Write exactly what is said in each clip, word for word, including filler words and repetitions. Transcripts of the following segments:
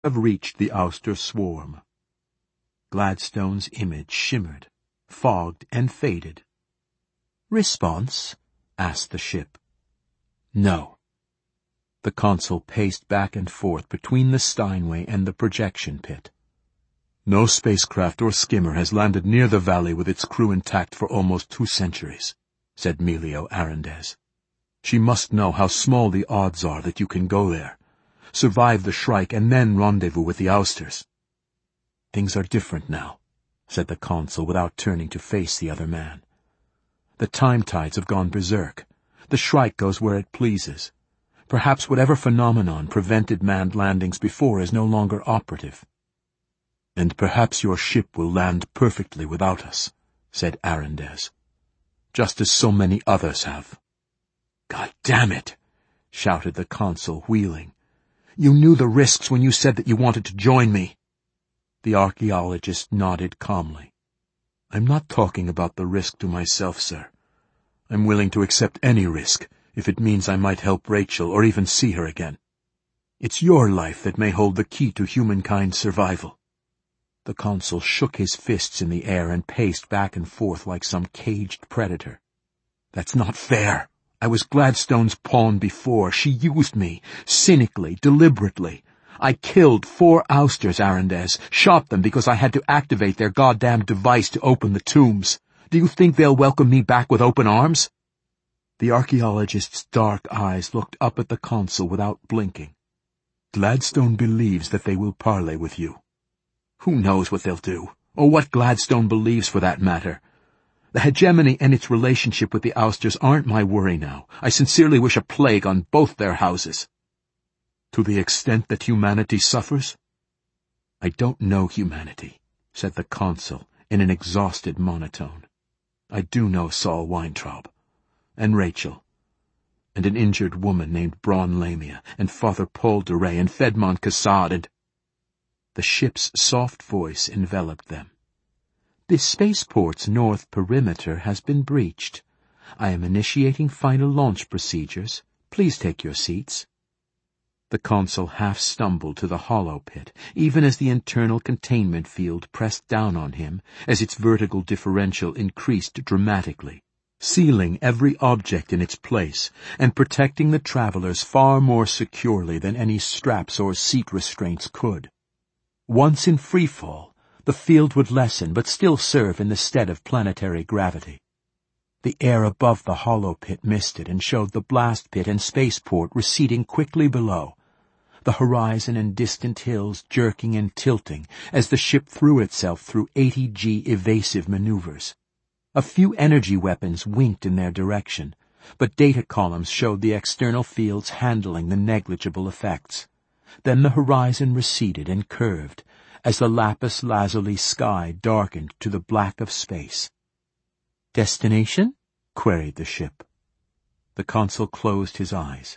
have reached the ouster swarm. Gladstone's image shimmered, fogged, and faded. "Response?" asked the ship. "No." The consul paced back and forth between the Steinway and the projection pit. "No spacecraft or skimmer has landed near the valley with its crew intact for almost two centuries," said Melio Arendez. "She must know how small the odds are that you can go there, survive the Shrike, and then rendezvous with the ousters." "Things are different now," said the consul without turning to face the other man. "The time tides have gone berserk. The Shrike goes where it pleases. Perhaps whatever phenomenon prevented manned landings before is no longer operative." "And perhaps your ship will land perfectly without us," said Arendez, "just as so many others have." "God damn it!" shouted the consul, wheeling. "You knew the risks when you said that you wanted to join me." The archaeologist nodded calmly. "I'm not talking about the risk to myself, sir. I'm willing to accept any risk, if it means I might help Rachel or even see her again. It's your life that may hold the key to humankind's survival." The consul shook his fists in the air and paced back and forth like some caged predator. "That's not fair. I was Gladstone's pawn before. She used me, cynically, deliberately. I killed four ousters, Arendez, shot them because I had to activate their goddamn device to open the tombs. Do you think they'll welcome me back with open arms?" The archaeologist's dark eyes looked up at the consul without blinking. "Gladstone believes that they will parley with you." "Who knows what they'll do, or what Gladstone believes for that matter. The hegemony and its relationship with the ousters aren't my worry now. I sincerely wish a plague on both their houses." "To the extent that humanity suffers?" "I don't know humanity," said the consul in an exhausted monotone. "I do know Saul Weintraub, and Rachel, and an injured woman named Braun Lamia, and Father Paul de Rey, and Fedmon Cassad, and—" The ship's soft voice enveloped them. "The spaceport's north perimeter has been breached. I am initiating final launch procedures. Please take your seats." The consul half stumbled to the hollow pit, even as the internal containment field pressed down on him, as its vertical differential increased dramatically, sealing every object in its place and protecting the travelers far more securely than any straps or seat restraints could. Once in freefall, the field would lessen but still serve in the stead of planetary gravity. The air above the hollow pit misted and showed the blast pit and spaceport receding quickly below, the horizon and distant hills jerking and tilting as the ship threw itself through eighty G evasive maneuvers. A few energy weapons winked in their direction, but data columns showed the external fields handling the negligible effects. Then the horizon receded and curved as the lapis lazuli sky darkened to the black of space. "Destination?" queried the ship. The consul closed his eyes.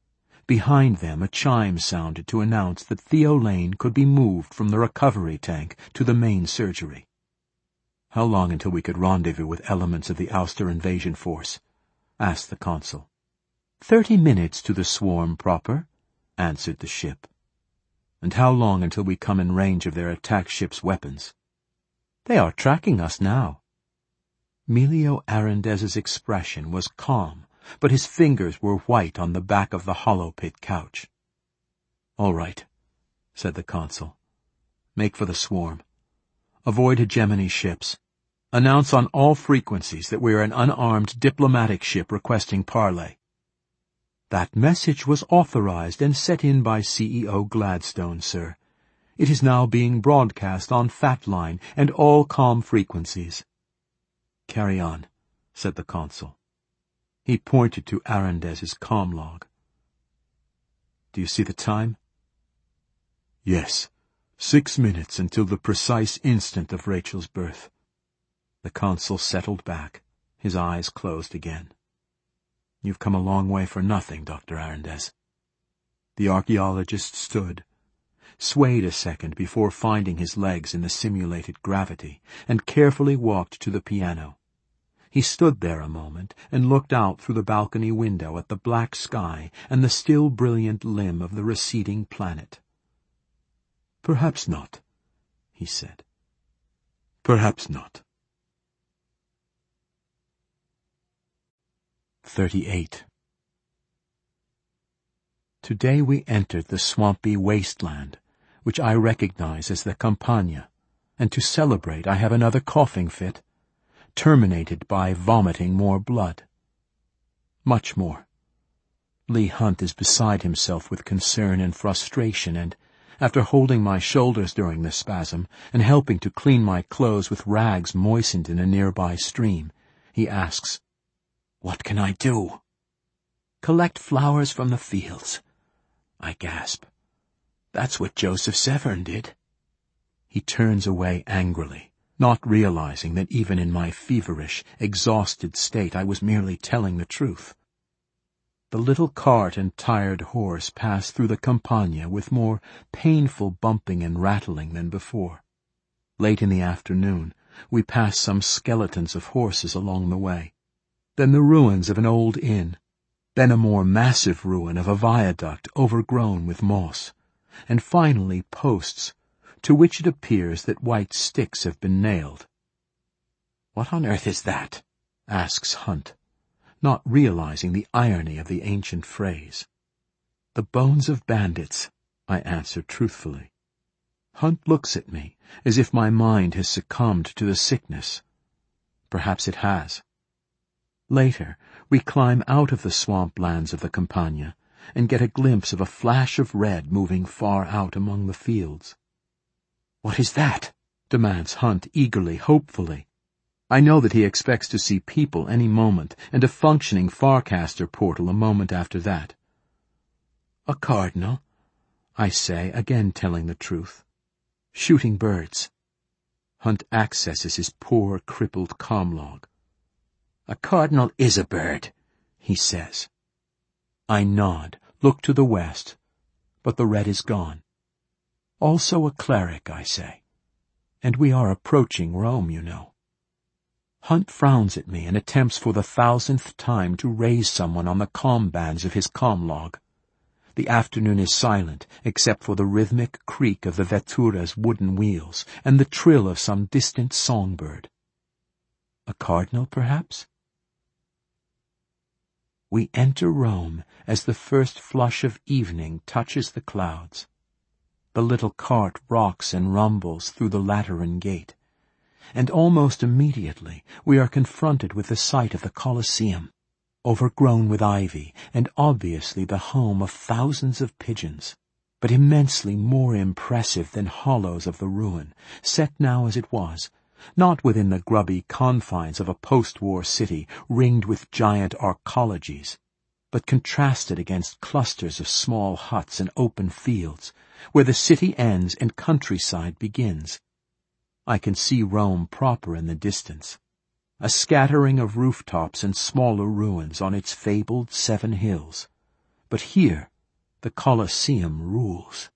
Behind them a chime sounded to announce that Theo Lane could be moved from the recovery tank to the main surgery. "How long until we could rendezvous with elements of the ouster invasion force?" asked the consul. Thirty minutes to the swarm proper," answered the ship. "And how long until we come in range of their attack ship's weapons?" "They are tracking us now." Melio Arendez's expression was calm, but his fingers were white on the back of the hollow pit couch. "All right," said the consul. "Make for the swarm. Avoid hegemony ships. Announce on all frequencies that we are an unarmed diplomatic ship requesting parley." "That message was authorized and set in by C E O Gladstone, sir. It is now being broadcast on Fatline and all comm frequencies." "Carry on," said the consul. He pointed to Arendez's comm log. "Do you see the time?" "Yes. Six minutes until the precise instant of Rachel's birth." The consul settled back, his eyes closed again. "You've come a long way for nothing, Doctor Arendez." The archaeologist stood, swayed a second before finding his legs in the simulated gravity, and carefully walked to the piano. He stood there a moment and looked out through the balcony window at the black sky and the still brilliant limb of the receding planet. "Perhaps not," he said. "Perhaps not." thirty-eight. Today we entered the swampy wasteland, which I recognize as the Campagna, and to celebrate I have another coughing fit, terminated by vomiting more blood. Much more. Leigh Hunt is beside himself with concern and frustration, and, after holding my shoulders during the spasm, and helping to clean my clothes with rags moistened in a nearby stream, he asks, "What can I do?" "Collect flowers from the fields," I gasp. "That's what Joseph Severn did." He turns away angrily, not realizing that even in my feverish, exhausted state I was merely telling the truth. The little cart and tired horse pass through the Campagna with more painful bumping and rattling than before. Late in the afternoon, we pass some skeletons of horses along the way, then the ruins of an old inn, then a more massive ruin of a viaduct overgrown with moss, and finally posts, to which it appears that white sticks have been nailed. "What on earth is that?" asks Hunt, not realizing the irony of the ancient phrase. "The bones of bandits," I answer truthfully. Hunt looks at me, as if my mind has succumbed to the sickness. Perhaps it has. Later, we climb out of the swamp-lands of the Campagna and get a glimpse of a flash of red moving far out among the fields. "What is that?" demands Hunt eagerly, hopefully. I know that he expects to see people any moment, and a functioning Farcaster portal a moment after that. "A cardinal," I say, again telling the truth. "Shooting birds." Hunt accesses his poor, crippled comlog. "A cardinal is a bird," he says. I nod, look to the west, but the red is gone. "Also a cleric," I say. "And we are approaching Rome, you know." Hunt frowns at me and attempts for the thousandth time to raise someone on the comm bands of his comlog. The afternoon is silent, except for the rhythmic creak of the Vettura's wooden wheels and the trill of some distant songbird. A cardinal, perhaps? We enter Rome as the first flush of evening touches the clouds. The little cart rocks and rumbles through the Lateran gate, and almost immediately we are confronted with the sight of the Colosseum, overgrown with ivy and obviously the home of thousands of pigeons, but immensely more impressive than hollows of the ruin, set now as it was, not within the grubby confines of a post-war city ringed with giant arcologies, but contrasted against clusters of small huts and open fields, where the city ends and countryside begins. I can see Rome proper in the distance, a scattering of rooftops and smaller ruins on its fabled seven hills. But here the Colosseum rules.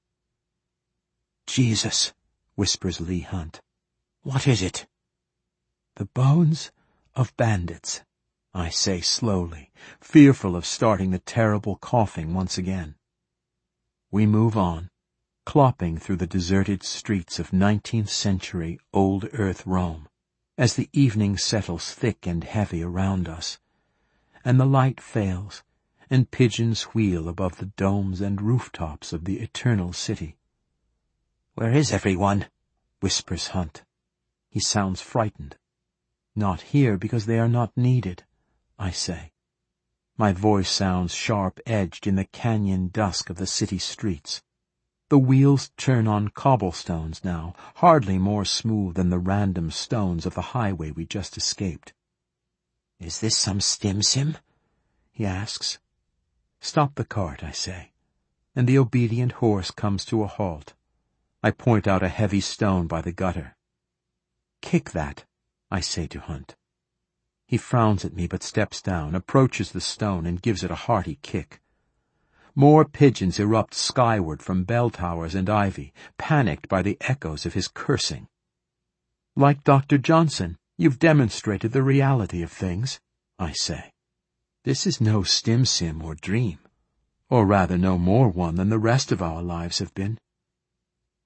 "Jesus," whispers Leigh Hunt. "What is it?" "The bones of bandits," I say slowly, fearful of starting the terrible coughing once again. We move on, clopping through the deserted streets of nineteenth century old earth Rome, as the evening settles thick and heavy around us, and the light fails, and pigeons wheel above the domes and rooftops of the eternal city. "Where is everyone?" whispers Hunt. He sounds frightened. "Not here because they are not needed," I say. My voice sounds sharp-edged in the canyon dusk of the city streets. The wheels turn on cobblestones now, hardly more smooth than the random stones of the highway we just escaped. "Is this some stim-sim?" he asks. "Stop the cart," I say, and the obedient horse comes to a halt. I point out a heavy stone by the gutter. "Kick that," I say to Hunt. He frowns at me but steps down, approaches the stone, and gives it a hearty kick. More pigeons erupt skyward from bell towers and ivy, panicked by the echoes of his cursing. "Like Doctor Johnson, you've demonstrated the reality of things," I say. "This is no stim-sim or dream, or rather no more one than the rest of our lives have been."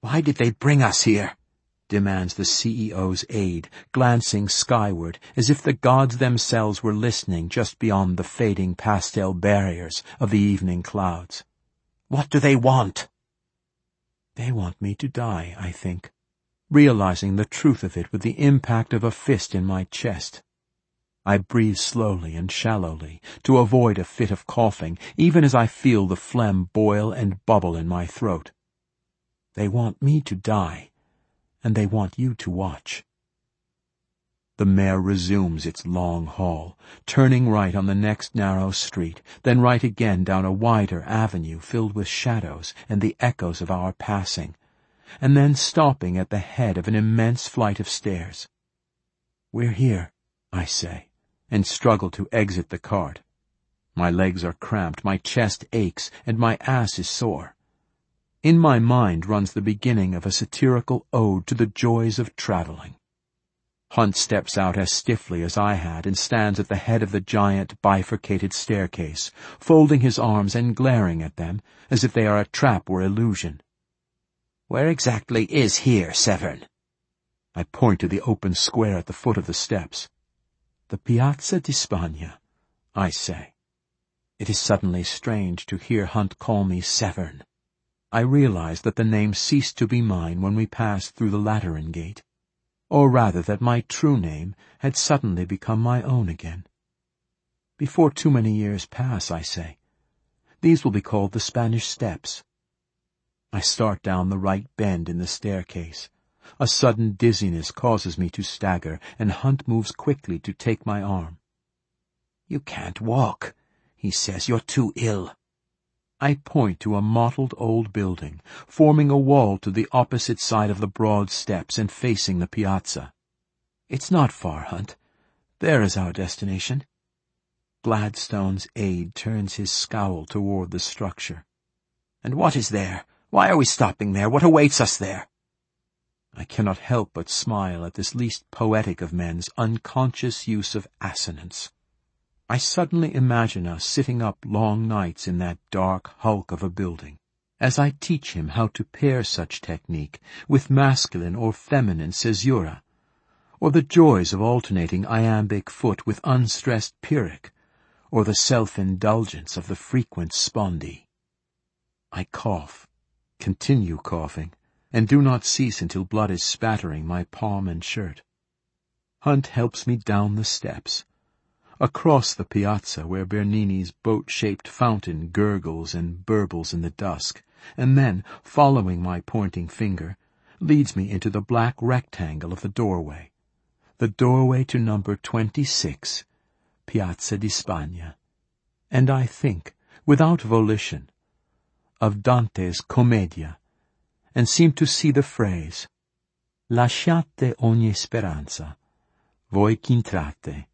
"Why did they bring us here?" demands the C E O's aide, glancing skyward as if the gods themselves were listening just beyond the fading pastel barriers of the evening clouds. "What do they want?" They want me to die, I think, realizing the truth of it with the impact of a fist in my chest. I breathe slowly and shallowly to avoid a fit of coughing, even as I feel the phlegm boil and bubble in my throat. They want me to die, and they want you to watch. The mare resumes its long haul, turning right on the next narrow street, then right again down a wider avenue filled with shadows and the echoes of our passing, and then stopping at the head of an immense flight of stairs. "We're here," I say, and struggle to exit the cart. My legs are cramped, my chest aches, and my ass is sore. In my mind runs the beginning of a satirical ode to the joys of traveling. Hunt steps out as stiffly as I had and stands at the head of the giant bifurcated staircase, folding his arms and glaring at them as if they are a trap or illusion. "Where exactly is here, Severn?" I point to the open square at the foot of the steps. "The Piazza di Spagna," I say. It is suddenly strange to hear Hunt call me Severn. I realize that the name ceased to be mine when we passed through the Lateran Gate, or rather that my true name had suddenly become my own again. "Before too many years pass," I say, "these will be called the Spanish Steps." I start down the right bend in the staircase. A sudden dizziness causes me to stagger, and Hunt moves quickly to take my arm. "You can't walk," he says. "You're too ill." I point to a mottled old building, forming a wall to the opposite side of the broad steps and facing the piazza. "It's not far, Hunt. There is our destination." Gladstone's aide turns his scowl toward the structure. "And what is there? Why are we stopping there? What awaits us there?" I cannot help but smile at this least poetic of men's unconscious use of assonance. I suddenly imagine us sitting up long nights in that dark hulk of a building, as I teach him how to pair such technique with masculine or feminine caesura, or the joys of alternating iambic foot with unstressed pyrrhic, or the self-indulgence of the frequent spondee. I cough, continue coughing, and do not cease until blood is spattering my palm and shirt. Hunt helps me down the steps, across the piazza where Bernini's boat-shaped fountain gurgles and burbles in the dusk, and then, following my pointing finger, leads me into the black rectangle of the doorway, the doorway to number twenty-six, Piazza di Spagna, and I think, without volition, of Dante's Commedia, and seem to see the phrase, "Lasciate ogni speranza, voi ch'entrate."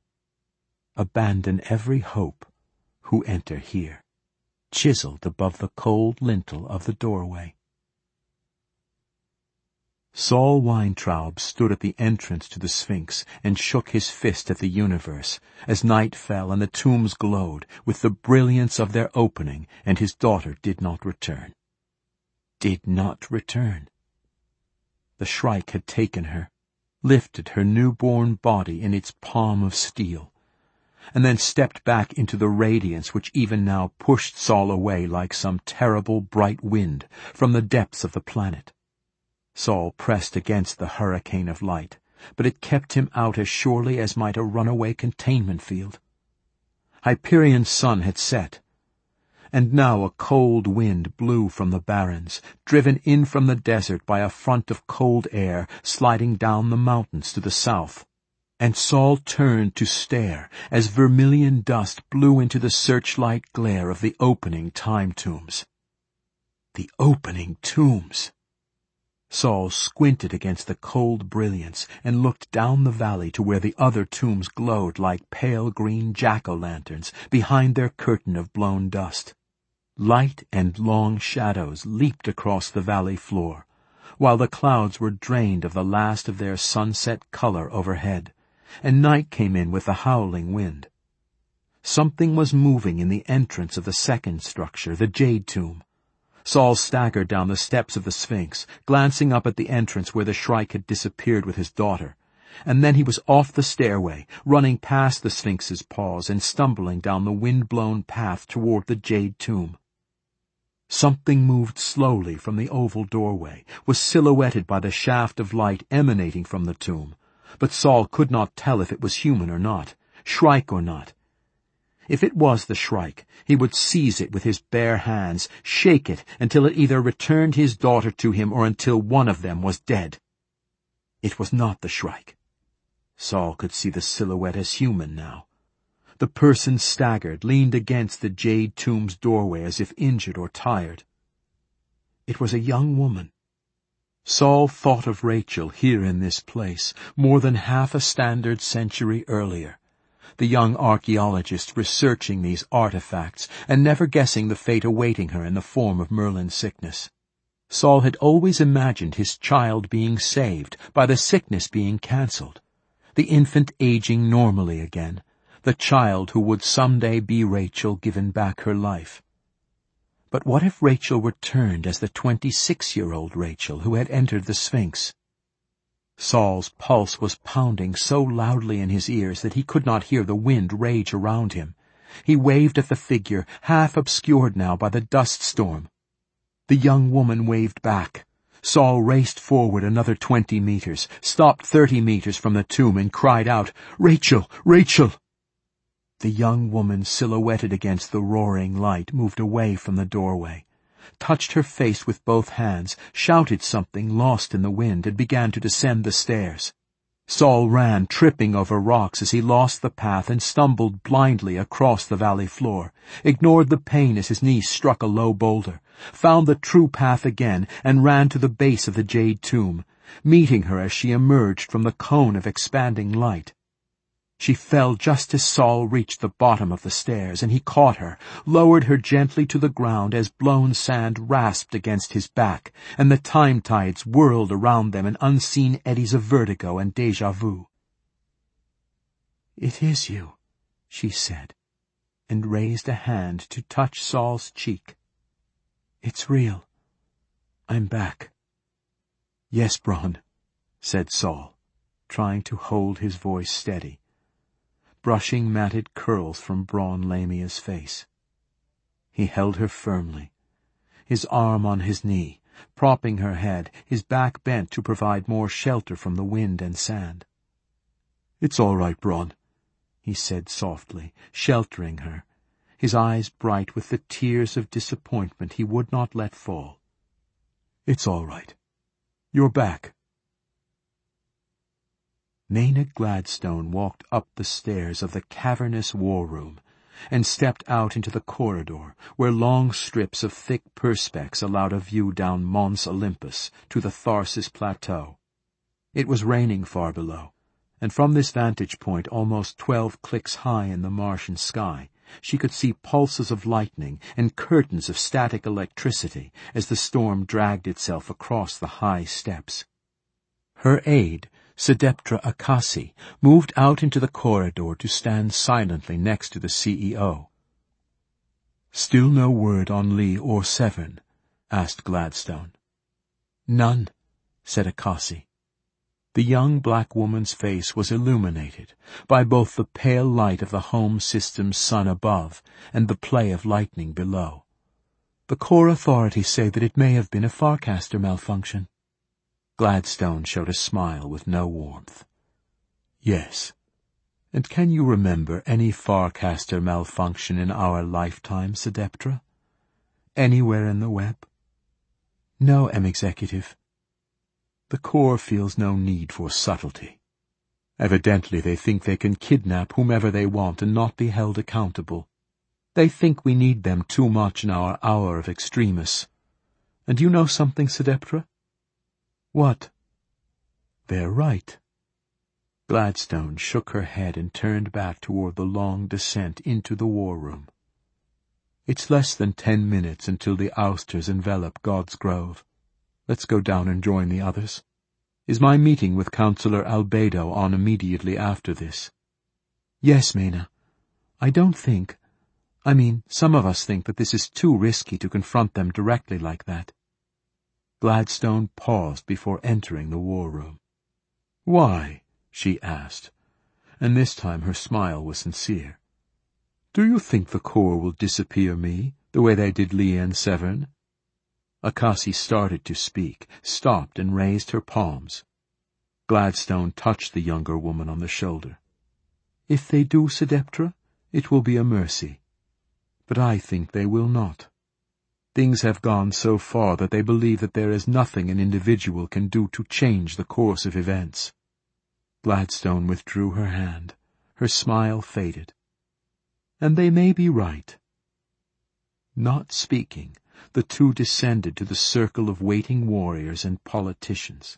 Abandon every hope who enter here, chiseled above the cold lintel of the doorway. Saul Weintraub stood at the entrance to the Sphinx and shook his fist at the universe as night fell and the tombs glowed with the brilliance of their opening, and his daughter did not return. Did not return. The Shrike had taken her, lifted her newborn body in its palm of steel, and then stepped back into the radiance which even now pushed Saul away like some terrible bright wind from the depths of the planet. Saul pressed against the hurricane of light, but it kept him out as surely as might a runaway containment field. Hyperion's sun had set, and now a cold wind blew from the barrens, driven in from the desert by a front of cold air sliding down the mountains to the south. And Saul turned to stare as vermilion dust blew into the searchlight glare of the opening time tombs. The opening tombs! Saul squinted against the cold brilliance and looked down the valley to where the other tombs glowed like pale green jack-o'-lanterns behind their curtain of blown dust. Light and long shadows leaped across the valley floor, while the clouds were drained of the last of their sunset color overhead, and night came in with the howling wind. Something was moving in the entrance of the second structure, the Jade Tomb. Saul staggered down the steps of the Sphinx, glancing up at the entrance where the Shrike had disappeared with his daughter. And then he was off the stairway, running past the Sphinx's paws and stumbling down the wind-blown path toward the jade tomb. Something moved slowly from the oval doorway, was silhouetted by the shaft of light emanating from the tomb, but Saul could not tell if it was human or not, Shrike or not. If it was the Shrike, he would seize it with his bare hands, shake it until it either returned his daughter to him or until one of them was dead. It was not the Shrike. Saul could see the silhouette as human now. The person staggered, leaned against the jade tomb's doorway as if injured or tired. It was a young woman. Saul thought of Rachel here in this place, more than half a standard century earlier. The young archaeologist researching these artifacts and never guessing the fate awaiting her in the form of Merlin's sickness. Saul had always imagined his child being saved, by the sickness being cancelled, the infant aging normally again, the child who would someday be Rachel given back her life. But what if Rachel returned as the twenty-six-year-old Rachel who had entered the Sphinx? Saul's pulse was pounding so loudly in his ears that he could not hear the wind rage around him. He waved at the figure, half obscured now by the dust storm. The young woman waved back. Saul raced forward another twenty meters, stopped thirty meters from the tomb, and cried out, "Rachel! Rachel!" The young woman, silhouetted against the roaring light, moved away from the doorway, touched her face with both hands, shouted something lost in the wind, and began to descend the stairs. Saul ran, tripping over rocks as he lost the path and stumbled blindly across the valley floor, ignored the pain as his knee struck a low boulder, found the true path again, and ran to the base of the jade tomb, meeting her as she emerged from the cone of expanding light. She fell just as Saul reached the bottom of the stairs, and he caught her, lowered her gently to the ground as blown sand rasped against his back, and the time tides whirled around them in unseen eddies of vertigo and déjà vu. "It is you," she said, and raised a hand to touch Saul's cheek. "It's real. I'm back." "Yes, Bron," said Saul, trying to hold his voice steady, brushing matted curls from Bron Lamia's face. He held her firmly, his arm on his knee, propping her head, his back bent to provide more shelter from the wind and sand. "It's all right, Bron," he said softly, sheltering her, his eyes bright with the tears of disappointment he would not let fall. "It's all right. You're back." Maynard Gladstone walked up the stairs of the cavernous war room and stepped out into the corridor, where long strips of thick perspex allowed a view down Mons Olympus to the Tharsis Plateau. It was raining far below, and from this vantage point, almost twelve clicks high in the Martian sky, she could see pulses of lightning and curtains of static electricity as the storm dragged itself across the high steps. Her aide, Sedeptra Akasi, moved out into the corridor to stand silently next to the C E O. "Still no word on Lee or Severn?" asked Gladstone. "None," said Akasi. The young black woman's face was illuminated by both the pale light of the home system's sun above and the play of lightning below. "The Corps authorities say that it may have been a Farcaster malfunction." Gladstone showed a smile with no warmth. "Yes. And can you remember any Farcaster malfunction in our lifetime, Sedeptra? Anywhere in the web?" "No, M. Executive." "The Corps feels no need for subtlety. Evidently they think they can kidnap whomever they want and not be held accountable. They think we need them too much in our hour of extremis. And you know something, Sedeptra?" "What?" "They're right." Gladstone shook her head and turned back toward the long descent into the war room. "It's less than ten minutes until the ousters envelop God's Grove. Let's go down and join the others. Is my meeting with Councillor Albedo on immediately after this?" "Yes, Mena. I don't think, I mean, some of us think that this is too risky to confront them directly like that." Gladstone paused before entering the war room. "Why?" she asked, and this time her smile was sincere. "Do you think the Corps will disappear me, the way they did Liane Severn?" Akasi started to speak, stopped and raised her palms. Gladstone touched the younger woman on the shoulder. "If they do, Sedeptra, it will be a mercy. But I think they will not. Things have gone so far that they believe that there is nothing an individual can do to change the course of events." Gladstone withdrew her hand. Her smile faded. "And they may be right." Not speaking, the two descended to the circle of waiting warriors and politicians.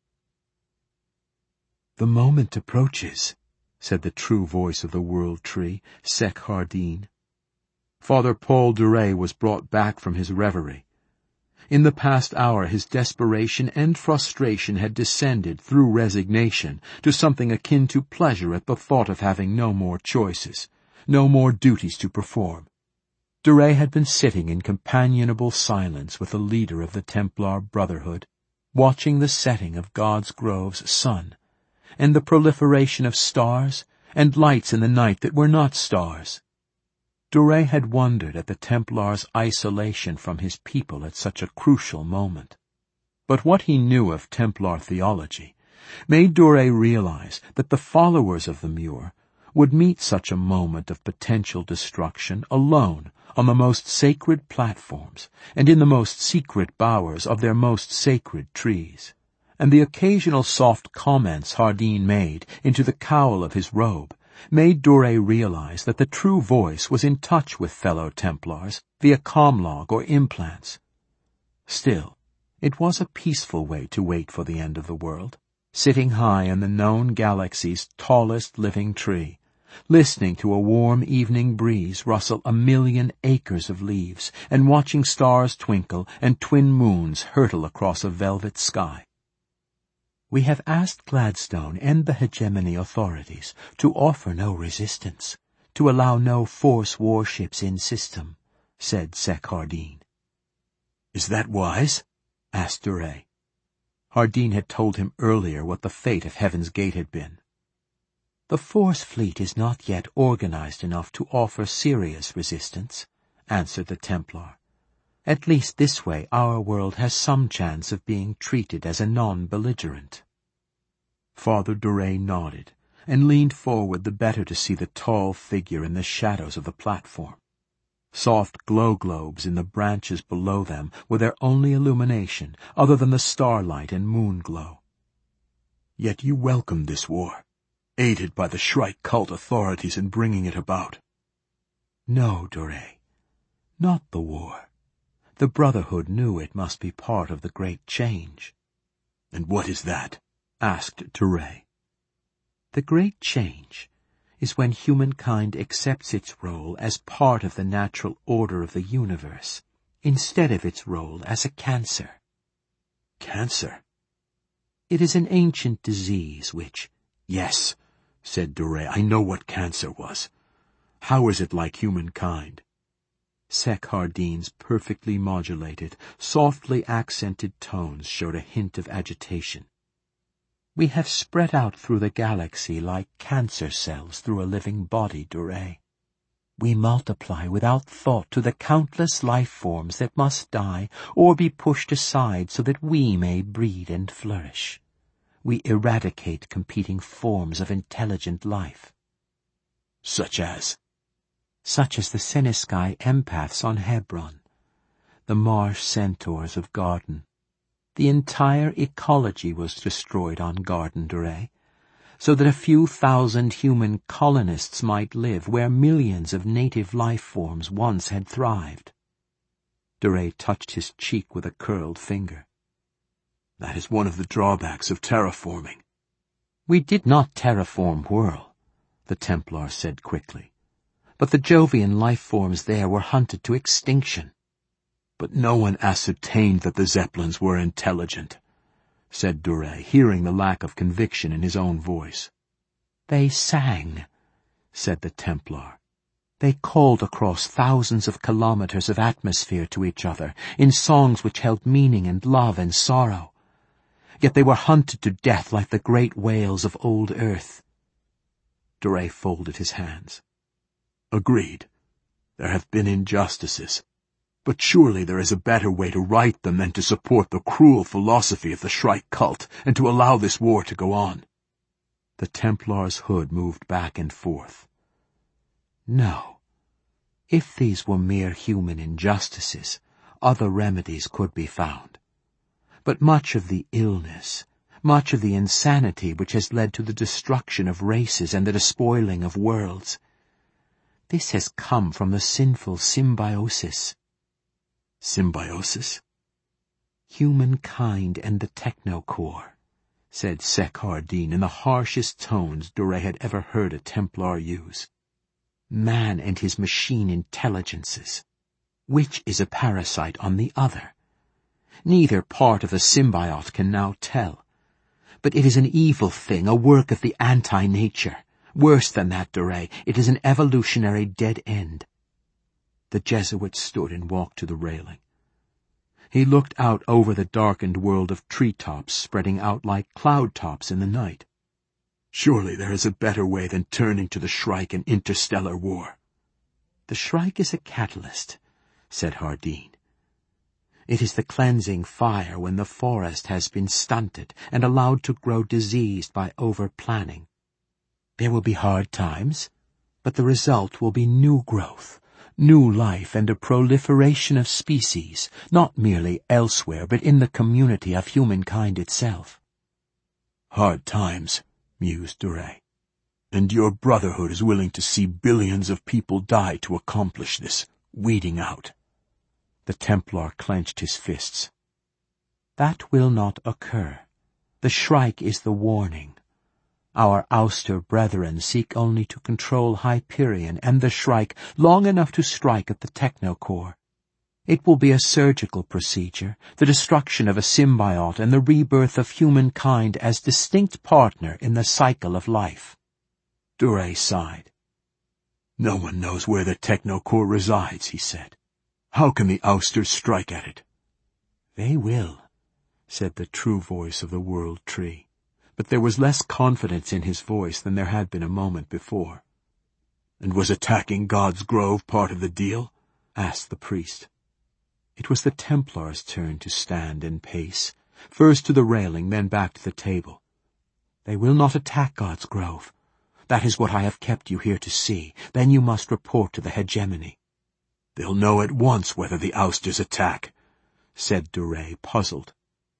"The moment approaches," said the true voice of the World Tree, Sek Hardeen. Father Paul Duret was brought back from his reverie. In the past hour his desperation and frustration had descended, through resignation, to something akin to pleasure at the thought of having no more choices, no more duties to perform. Duret had been sitting in companionable silence with the leader of the Templar Brotherhood, watching the setting of God's Grove's sun, and the proliferation of stars and lights in the night that were not stars. Duret had wondered at the Templar's isolation from his people at such a crucial moment. But what he knew of Templar theology made Duret realize that the followers of the Muir would meet such a moment of potential destruction alone on the most sacred platforms and in the most secret bowers of their most sacred trees. And the occasional soft comments Hardeen made into the cowl of his robe made Duret realize that the true voice was in touch with fellow Templars via comlog or implants. Still, it was a peaceful way to wait for the end of the world, sitting high in the known galaxy's tallest living tree, listening to a warm evening breeze rustle a million acres of leaves, and watching stars twinkle and twin moons hurtle across a velvet sky. "We have asked Gladstone and the hegemony authorities to offer no resistance, to allow no force warships in system," said Sek Hardeen. "Is that wise?" asked Duret. Hardeen had told him earlier what the fate of Heaven's Gate had been. "The Force Fleet is not yet organized enough to offer serious resistance," answered the Templar. "At least this way our world has some chance of being treated as a non-belligerent." Father Duret nodded and leaned forward the better to see the tall figure in the shadows of the platform. Soft glow globes in the branches below them were their only illumination other than the starlight and moon glow. "Yet you welcomed this war, aided by the Shrike cult authorities in bringing it about." "No, Duret, not the war. The Brotherhood knew it must be part of the great change." "And what is that?" asked Duret. "The great change is when humankind accepts its role as part of the natural order of the universe, instead of its role as a cancer." "Cancer?" "It is an ancient disease which—" "Yes," said Duret, "I know what cancer was. How is it like humankind?" Sek Hardeen's perfectly modulated, softly accented tones showed a hint of agitation. "We have spread out through the galaxy like cancer cells through a living body, Duret. We multiply without thought to the countless life forms that must die or be pushed aside so that we may breed and flourish. We eradicate competing forms of intelligent life." "Such as?" "Such as the Seneskai empaths on Hebron, the marsh centaurs of Garden. The entire ecology was destroyed on Garden, Duret, so that a few thousand human colonists might live where millions of native life forms once had thrived." Duret touched his cheek with a curled finger. "That is one of the drawbacks of terraforming." "We did not terraform Whirl," the Templar said quickly. "But the Jovian life forms there were hunted to extinction." "But no one ascertained that the Zeppelins were intelligent," said Duret, hearing the lack of conviction in his own voice. "They sang," said the Templar. They called across thousands of kilometers of atmosphere to each other in songs which held meaning and love and sorrow. Yet they were hunted to death like the great whales of old Earth. Duray folded his hands. Agreed. There have been injustices. But surely there is a better way to right them than to support the cruel philosophy of the Shrike cult and to allow this war to go on. The Templar's hood moved back and forth. No. If these were mere human injustices, other remedies could be found. But much of the illness, much of the insanity which has led to the destruction of races and the despoiling of worlds, this has come from the sinful symbiosis. Symbiosis? Humankind and the Technocore, said Sekhardin in the harshest tones Duray had ever heard a Templar use. Man and his machine intelligences. Which is a parasite on the other? Neither part of the symbiote can now tell. But it is an evil thing, a work of the anti-nature. Worse than that, Duray, it is an evolutionary dead end. The Jesuit stood and walked to the railing. He looked out over the darkened world of treetops spreading out like cloud tops in the night. Surely there is a better way than turning to the Shrike in interstellar war. The Shrike is a catalyst, said Hardeen. It is the cleansing fire when the forest has been stunted and allowed to grow diseased by over-planning. There will be hard times, but the result will be new growth, new life and a proliferation of species, not merely elsewhere, but in the community of humankind itself. Hard times, mused Duray. And your Brotherhood is willing to see billions of people die to accomplish this, weeding out. The Templar clenched his fists. That will not occur. The Shrike is the warning. Our ouster brethren seek only to control Hyperion and the Shrike long enough to strike at the Technocore. It will be a surgical procedure, the destruction of a symbiote and the rebirth of humankind as distinct partner in the cycle of life. Duray sighed. No one knows where the Technocore resides, he said. How can the ousters strike at it? They will, said the true voice of the World Tree. But there was less confidence in his voice than there had been a moment before. And was attacking God's Grove part of the deal? Asked the priest. It was the Templars' turn to stand and pace, first to the railing, then back to the table. They will not attack God's Grove. That is what I have kept you here to see. Then you must report to the hegemony. They'll know at once whether the ousters attack, said Duray, puzzled.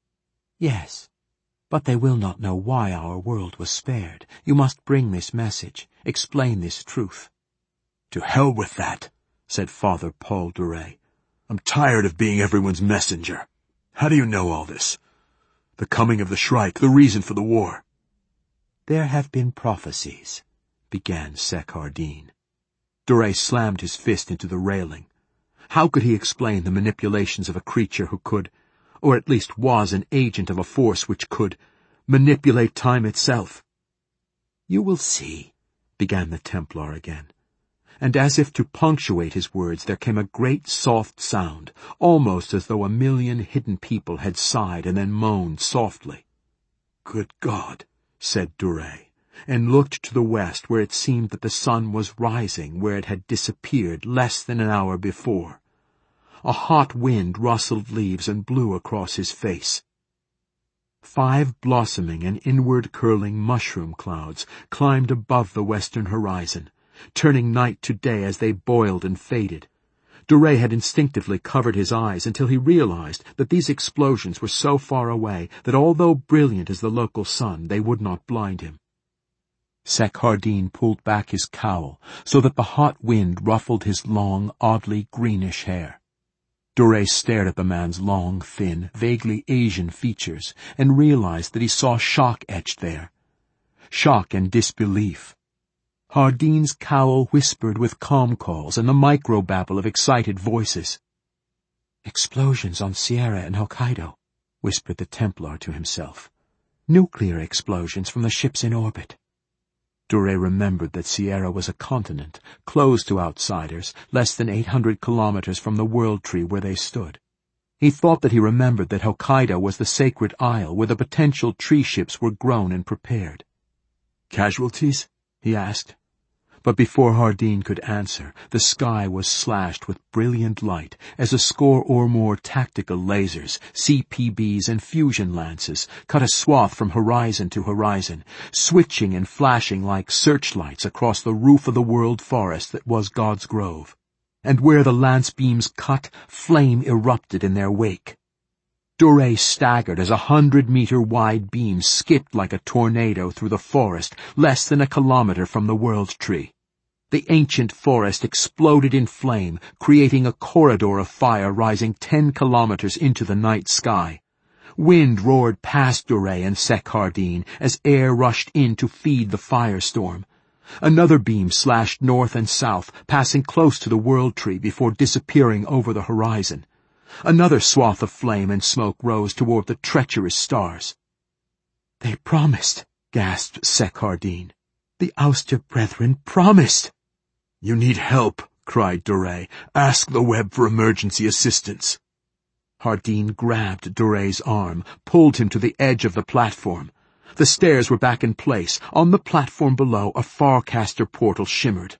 Yes. But they will not know why our world was spared. You must bring this message, explain this truth. To hell with that, said Father Paul Duray. I'm tired of being everyone's messenger. How do you know all this? The coming of the Shrike, the reason for the war. There have been prophecies, began Sekhardin. Duray slammed his fist into the railing. How could he explain the manipulations of a creature who could, or at least was an agent of a force which could, manipulate time itself? You will see, began the Templar again. And as if to punctuate his words there came a great soft sound, almost as though a million hidden people had sighed and then moaned softly. Good God, said Duray, and looked to the west where it seemed that the sun was rising where it had disappeared less than an hour before. A hot wind rustled leaves and blew across his face. Five blossoming and inward-curling mushroom clouds climbed above the western horizon, turning night to day as they boiled and faded. Duray had instinctively covered his eyes until he realized that these explosions were so far away that although brilliant as the local sun, they would not blind him. Sekhardin pulled back his cowl so that the hot wind ruffled his long, oddly greenish hair. Duray stared at the man's long, thin, vaguely Asian features and realized that he saw shock etched there. Shock and disbelief. Hardeen's cowl whispered with calm calls and the microbabble of excited voices. Explosions on Sierra and Hokkaido, whispered the Templar to himself. Nuclear explosions from the ships in orbit. Dore remembered that Sierra was a continent, closed to outsiders, less than eight hundred kilometers from the World Tree where they stood. He thought that he remembered that Hokkaido was the sacred isle where the potential tree ships were grown and prepared. "Casualties?" he asked. But before Hardin could answer, the sky was slashed with brilliant light as a score or more tactical lasers, C P Bs and fusion lances cut a swath from horizon to horizon, switching and flashing like searchlights across the roof of the world forest that was God's Grove. And where the lance beams cut, flame erupted in their wake. Dore staggered as a hundred-meter-wide beam skipped like a tornado through the forest less than a kilometer from the World Tree. The ancient forest exploded in flame, creating a corridor of fire rising ten kilometers into the night sky. Wind roared past Dore and Sekhardin as air rushed in to feed the firestorm. Another beam slashed north and south, passing close to the World Tree before disappearing over the horizon. Another swath of flame and smoke rose toward the treacherous stars. "They promised," gasped Sekhardin. "The Ouster brethren promised." "You need help," cried Dore. "Ask the web for emergency assistance." Hardin grabbed Dore's arm, pulled him to the edge of the platform. The stairs were back in place. On the platform below, a Farcaster portal shimmered.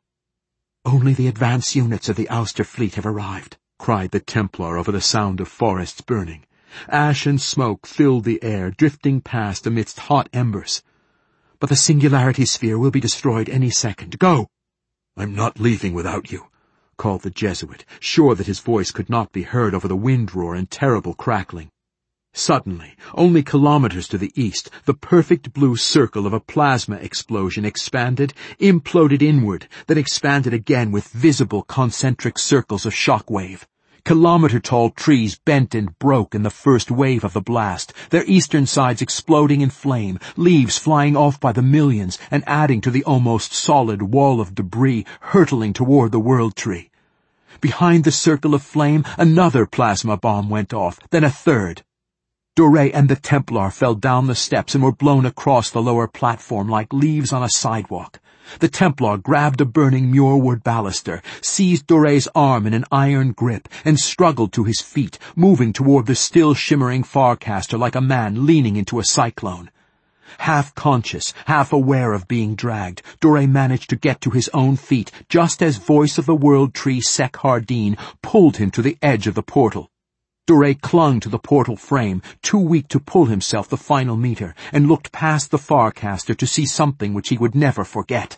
"Only the advance units of the Ouster fleet have arrived," cried the Templar over the sound of forests burning. Ash and smoke filled the air, drifting past amidst hot embers. "But the Singularity Sphere will be destroyed any second. Go!" "I'm not leaving without you," called the Jesuit, sure that his voice could not be heard over the wind roar and terrible crackling. Suddenly, only kilometers to the east, the perfect blue circle of a plasma explosion expanded, imploded inward, then expanded again with visible concentric circles of shock wave. Kilometer-tall trees bent and broke in the first wave of the blast, their eastern sides exploding in flame, leaves flying off by the millions and adding to the almost solid wall of debris hurtling toward the World Tree. Behind the circle of flame, another plasma bomb went off, then a third. Dore and the Templar fell down the steps and were blown across the lower platform like leaves on a sidewalk. The Templar grabbed a burning muirwood baluster, seized Dore's arm in an iron grip, and struggled to his feet, moving toward the still-shimmering Farcaster like a man leaning into a cyclone. Half conscious, half aware of being dragged, Dore managed to get to his own feet just as Voice of the World Tree Sekhardin pulled him to the edge of the portal. Dore clung to the portal frame, too weak to pull himself the final meter, and looked past the Farcaster to see something which he would never forget.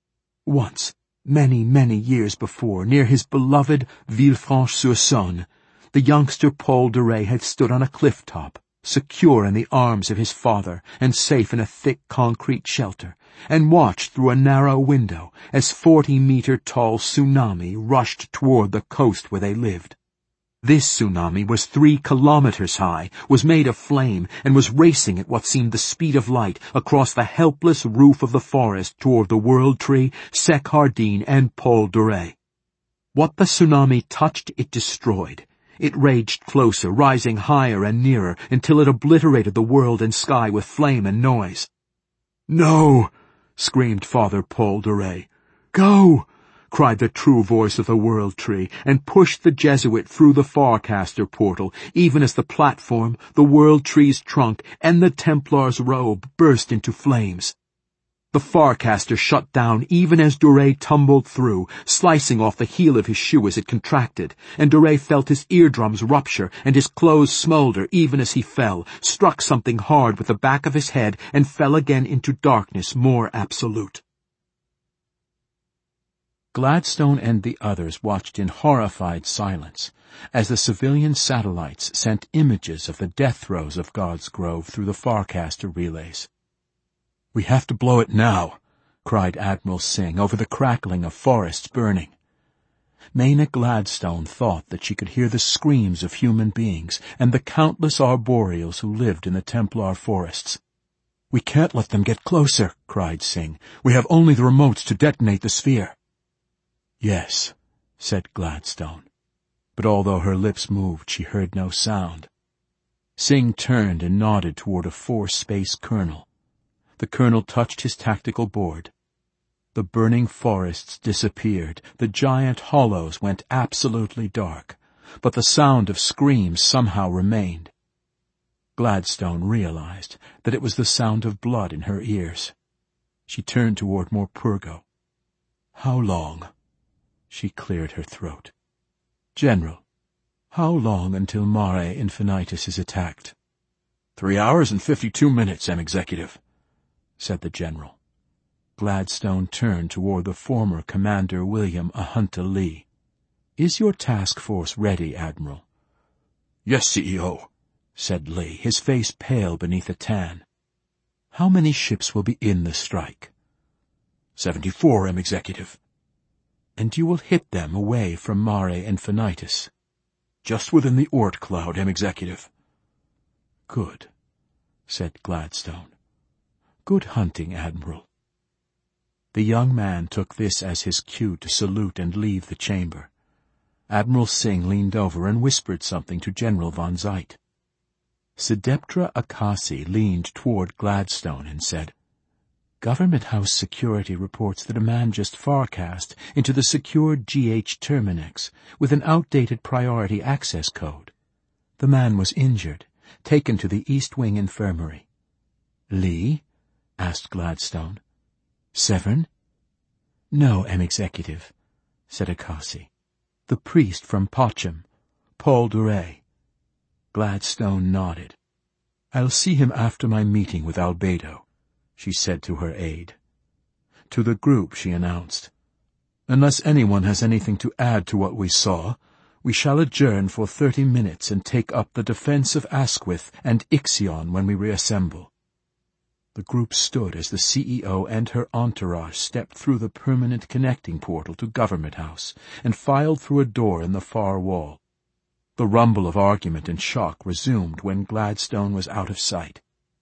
Once, many, many years before, near his beloved Villefranche-sur-Saône, the youngster Paul Dore had stood on a cliff top, secure in the arms of his father and safe in a thick concrete shelter, and watched through a narrow window as forty-meter-tall tsunami rushed toward the coast where they lived. This tsunami was three kilometers high, was made of flame, and was racing at what seemed the speed of light across the helpless roof of the forest toward the World Tree, Sekhardin, and Paul Dore. What the tsunami touched, it destroyed. It raged closer, rising higher and nearer, until it obliterated the world and sky with flame and noise. "No!" screamed Father Paul Dore. "Go!" cried the true voice of the World Tree, and pushed the Jesuit through the Farcaster portal, even as the platform, the World Tree's trunk, and the Templar's robe burst into flames. The Farcaster shut down even as Dore tumbled through, slicing off the heel of his shoe as it contracted, and Dore felt his eardrums rupture and his clothes smolder even as he fell, struck something hard with the back of his head, and fell again into darkness more absolute. Gladstone and the others watched in horrified silence as the civilian satellites sent images of the death throes of God's Grove through the Farcaster relays. "We have to blow it now," cried Admiral Singh over the crackling of forests burning. Maina Gladstone thought that she could hear the screams of human beings and the countless arboreals who lived in the Templar forests. "We can't let them get closer," cried Singh. "We have only the remotes to detonate the sphere." "Yes," said Gladstone, but although her lips moved, she heard no sound. Singh turned and nodded toward a four-space colonel. The colonel touched his tactical board. The burning forests disappeared, the giant hollows went absolutely dark, but the sound of screams somehow remained. Gladstone realized that it was the sound of blood in her ears. She turned toward Morpurgo. "How long?" She cleared her throat. "General, how long until Mare Infinitus is attacked?" Three hours and fifty-two minutes, M. Executive," said the general. Gladstone turned toward the former Commander William Ahunta Lee. "Is your task force ready, Admiral?" "Yes, C E O," said Lee, his face pale beneath a tan. "How many ships will be in the strike?" Seventy-four, M. Executive." "And you will hit them away from Mare Infinitus?" "Just within the Oort cloud, M. Executive." "Good," said Gladstone. "Good hunting, Admiral." The young man took this as his cue to salute and leave the chamber. Admiral Singh leaned over and whispered something to General von Zeit. Sedeptra Akasi leaned toward Gladstone and said, "Government House Security reports that a man just forecast into the secured G H Terminex with an outdated priority access code. The man was injured, taken to the East Wing Infirmary." "Lee?" asked Gladstone. "Severn?" "No, M. Executive," said Akasi. "The priest from Pochem, Paul Duray." Gladstone nodded. "I'll see him after my meeting with Albedo," she said to her aide. To the group she announced, "Unless anyone has anything to add to what we saw, we shall adjourn for thirty minutes and take up the defense of Asquith and Ixion when we reassemble." The group stood as the C E O and her entourage stepped through the permanent connecting portal to Government House and filed through a door in the far wall. The rumble of argument and shock resumed when Gladstone was out of sight.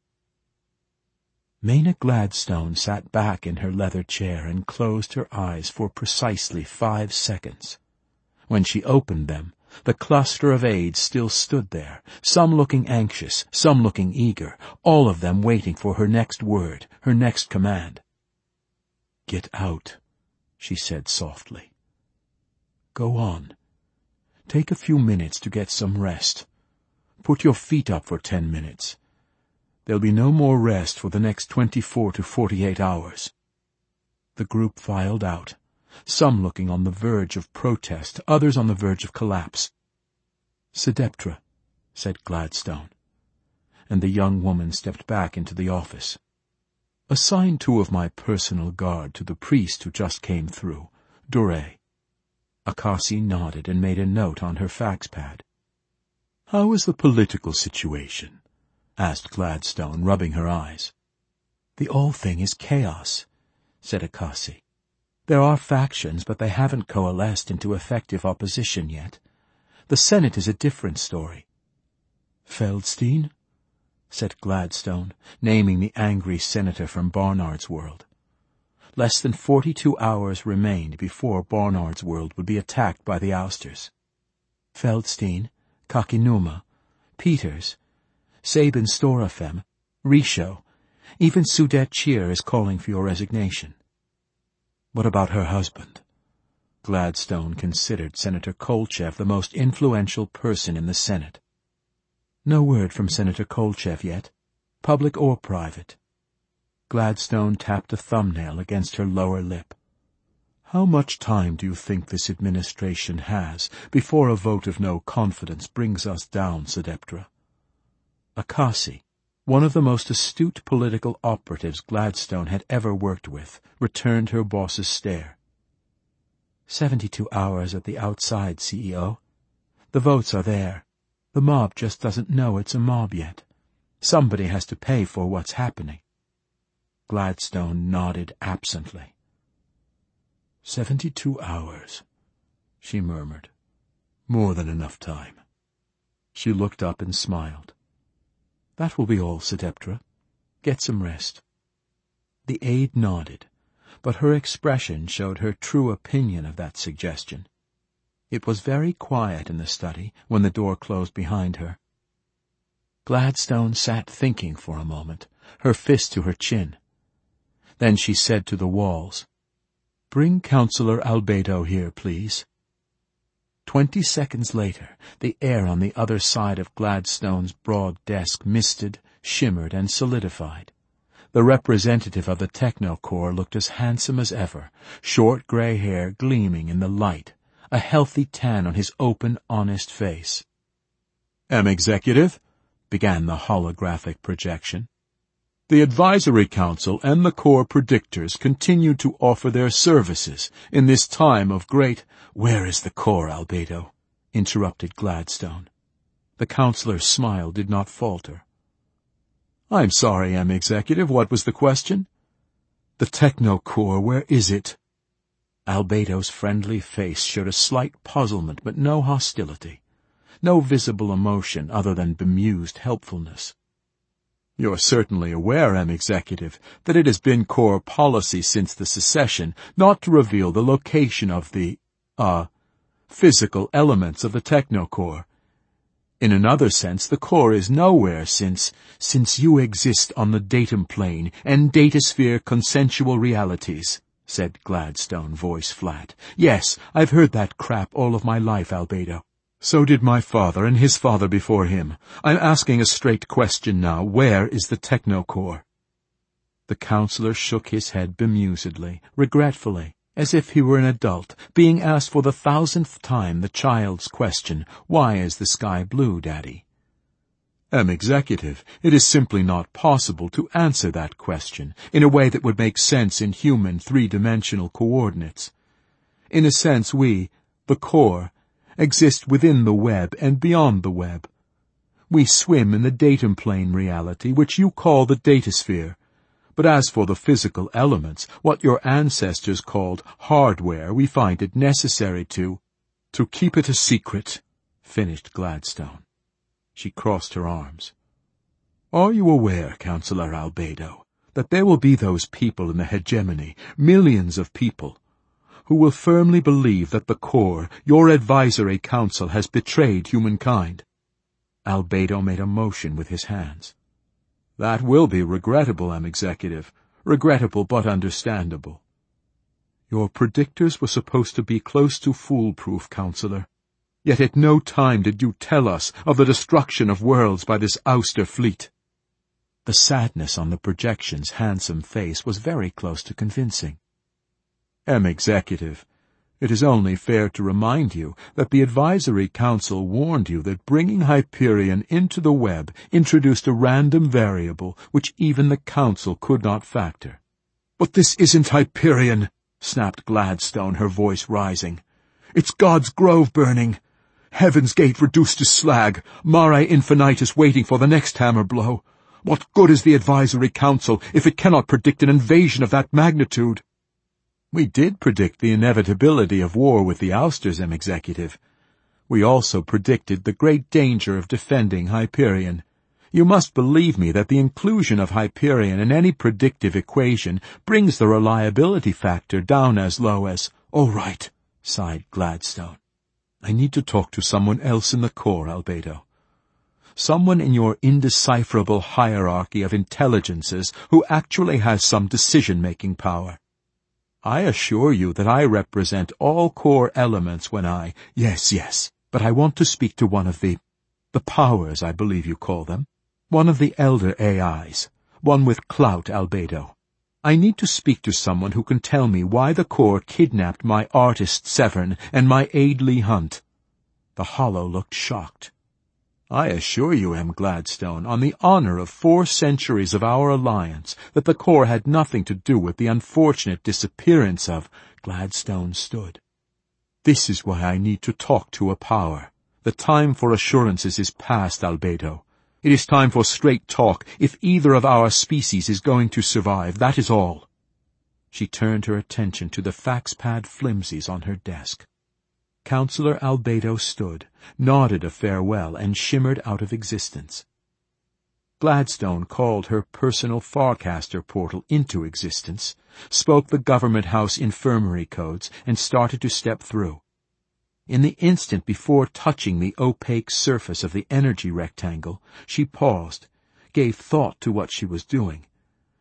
Maina Gladstone sat back in her leather chair and closed her eyes for precisely five seconds. When she opened them, the cluster of aides still stood there, some looking anxious, some looking eager, all of them waiting for her next word, her next command. "Get out," she said softly. "Go on. Take a few minutes to get some rest. Put your feet up for ten minutes. There'll be no more rest for the next twenty-four to forty-eight hours." The group filed out, some looking on the verge of protest, others on the verge of collapse. "Sedeptra," said Gladstone, and the young woman stepped back into the office. "Assign two of my personal guard to the priest who just came through, Duray." Akasi nodded and made a note on her fax pad. "How is the political situation?" asked Gladstone, rubbing her eyes. "The whole thing is chaos," said Akasi. "There are factions, but they haven't coalesced into effective opposition yet. The Senate is a different story." "Feldstein?" said Gladstone, naming the angry senator from Barnard's World. Less than forty-two hours remained before Barnard's World would be attacked by the ousters. "Feldstein, Kakinuma, Peters, Sabin Storafem, Richo, even Sudet Chir is calling for your resignation." "What about her husband?" Gladstone considered Senator Kolchev the most influential person in the Senate. "No word from Senator Kolchev yet, public or private." Gladstone tapped a thumbnail against her lower lip. "How much time do you think this administration has before a vote of no confidence brings us down, Sedeptra?" Akasi, one of the most astute political operatives Gladstone had ever worked with, returned her boss's stare. Seventy-two hours at the outside, C E O. The votes are there. The mob just doesn't know it's a mob yet. Somebody has to pay for what's happening." Gladstone nodded absently. Seventy-two hours, she murmured. "More than enough time." She looked up and smiled. "That will be all, Sedeptra. Get some rest." The aide nodded, but her expression showed her true opinion of that suggestion. It was very quiet in the study when the door closed behind her. Gladstone sat thinking for a moment, her fist to her chin. Then she said to the walls, Bring Counselor Albedo here, please. Twenty seconds later, the air on the other side of Gladstone's broad desk misted, shimmered, and solidified. The representative of the Technocorps looked as handsome as ever, short grey hair gleaming in the light, a healthy tan on his open, honest face. "M-Executive," began the holographic projection, "the Advisory Council and the Corps Predictors continue to offer their services in this time of great—" "Where is the Corps, Albedo?" interrupted Gladstone. The councillor's smile did not falter. "I'm sorry, M-Executive, what was the question?" "The Technocorps, where is it?" Albedo's friendly face showed a slight puzzlement but no hostility, no visible emotion other than bemused helpfulness. "You're certainly aware, M-Executive, that it has been Corps policy since the secession not to reveal the location of the, uh, physical elements of the Technocorps. In another sense, the Corps is nowhere since, since you exist on the datum plane and datasphere consensual realities," said Gladstone, voice flat. "Yes, I've heard that crap all of my life, Albedo. So did my father and his father before him. I'm asking a straight question now. Where is the Technocorps?" The councillor shook his head bemusedly, regretfully, as if he were an adult, being asked for the thousandth time the child's question, "Why is the sky blue, Daddy?" "M-Executive, it is simply not possible to answer that question in a way that would make sense in human three-dimensional coordinates. In a sense, we, the Corps, exist within the web and beyond the web. We swim in the datum plane reality, which you call the datasphere. But as for the physical elements, what your ancestors called hardware, we find it necessary to—" "To keep it a secret," finished Gladstone. She crossed her arms. "Are you aware, Councillor Albedo, that there will be those people in the hegemony, millions of people, who will firmly believe that the Corps, your advisory council, has betrayed humankind?" Albedo made a motion with his hands. "That will be regrettable, M-Executive. Regrettable but understandable." "Your predictors were supposed to be close to foolproof, Councillor. Yet at no time did you tell us of the destruction of worlds by this ouster fleet." The sadness on the projection's handsome face was very close to convincing. "M-Executive, it is only fair to remind you that the Advisory Council warned you that bringing Hyperion into the web introduced a random variable which even the Council could not factor." "But this isn't Hyperion," snapped Gladstone, her voice rising. "It's God's Grove burning. Heaven's Gate reduced to slag, Mare Infinitus waiting for the next hammer blow. What good is the Advisory Council if it cannot predict an invasion of that magnitude?" "We did predict the inevitability of war with the ousters, M-Executive. We also predicted the great danger of defending Hyperion. You must believe me that the inclusion of Hyperion in any predictive equation brings the reliability factor down as low as—" "All right," sighed Gladstone. "I need to talk to someone else in the Corps, Albedo. Someone in your indecipherable hierarchy of intelligences who actually has some decision-making power. I assure you that I represent all Corps elements when I—" "Yes, yes, but I want to speak to one of the, the powers, I believe you call them, one of the elder A Is, one with clout, Albedo. I need to speak to someone who can tell me why the Corps kidnapped my artist Severn and my aide Lee Hunt." The Hollow looked shocked. "I assure you, M. Gladstone, on the honor of four centuries of our alliance, that the Corps had nothing to do with the unfortunate disappearance of—" Gladstone stood. "This is why I need to talk to a power. The time for assurances is past, Albedo. It is time for straight talk if either of our species is going to survive, that is all." She turned her attention to the fax-pad flimsies on her desk. Councillor Albedo stood, nodded a farewell, and shimmered out of existence. Gladstone called her personal Farcaster portal into existence, spoke the Government House infirmary codes, and started to step through. In the instant before touching the opaque surface of the energy rectangle, she paused, gave thought to what she was doing.